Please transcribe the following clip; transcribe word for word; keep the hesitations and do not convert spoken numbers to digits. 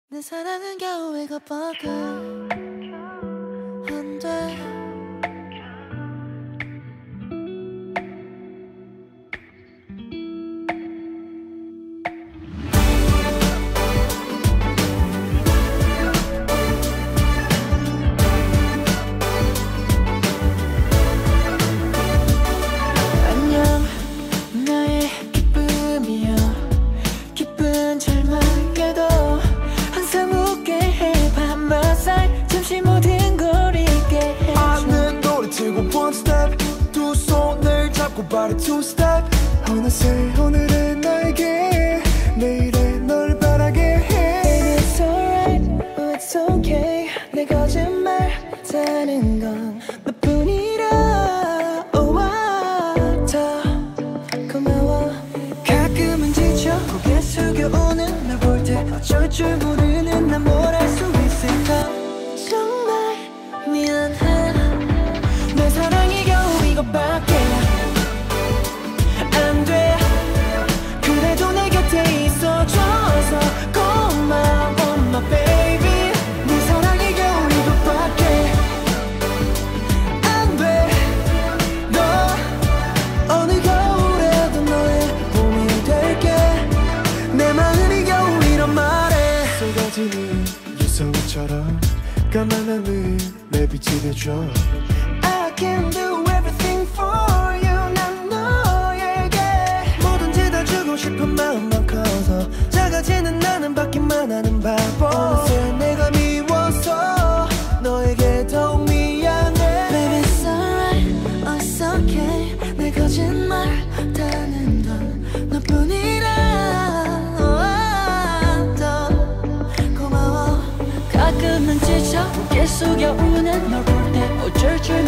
내 사랑은 겨우 이것밖에 안 돼. 안녕, 나의 기쁨이야. 기쁜 잘만게도 항상 웃게 해. 밤마살 잠시 모든 걸 잊게 해. 아는 노래 틀고 one step, 두 손을 잡고 발에 two step. 어느새 오늘은 나에게 내일의 널 바라게 해. Baby it's alright, oh it's okay. 내 거짓말 다는 건 너뿐이라. Oh wow, 더 고마워. 가끔은 지쳐 고개 숙여오는 날 볼 때 어쩔 줄 모르는 난 뭘 할 수 있을까. 정말 미안해. 내 사랑이 겨우 이것밖에 안 돼. 그래도 내 곁에 있어줘서 고마워 my baby. 내 사랑이 겨우 이것밖에 안 돼. 너 어느 겨울에도 너의 봄이 될게. 내 마음이 겨우 이런 말에 쏟아지는 유성처럼 까만 하늘 내 빛이 되줘. I can do everything for you. 난 너에게 뭐든지 다 주고 싶은 마음만 커서 작아지는 나는 받기만 하는 바보. 어느새 내가 미워서 너에게 더욱 미안해. Baby it's alright, oh it's okay. 내 거짓말 다는 건 너뿐이라. Oh, 더 고마워. 가끔은 지쳐 고개 숙여 우는 널 볼 때 어쩔 줄